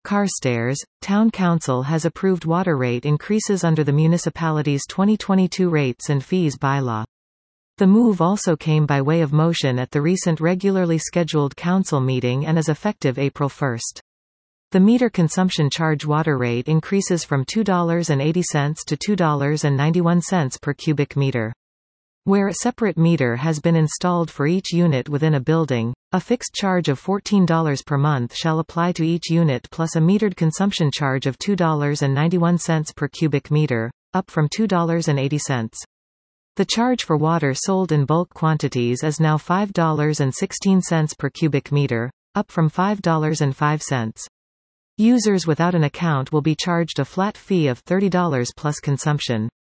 Carstairs, Town Council has approved water rate increases under the municipality's 2022 rates and fees bylaw. The move also came by way of motion at the recent regularly scheduled council meeting and is effective April 1. The meter consumption charge water rate increases from $2.80 to $2.91 per cubic meter. Where a separate meter has been installed for each unit within a building, a fixed charge of $14 per month shall apply to each unit plus a metered consumption charge of $2.91 per cubic meter, up from $2.80. The charge for water sold in bulk quantities is now $5.16 per cubic meter, up from $5.05. Users without an account will be charged a flat fee of $30 plus consumption.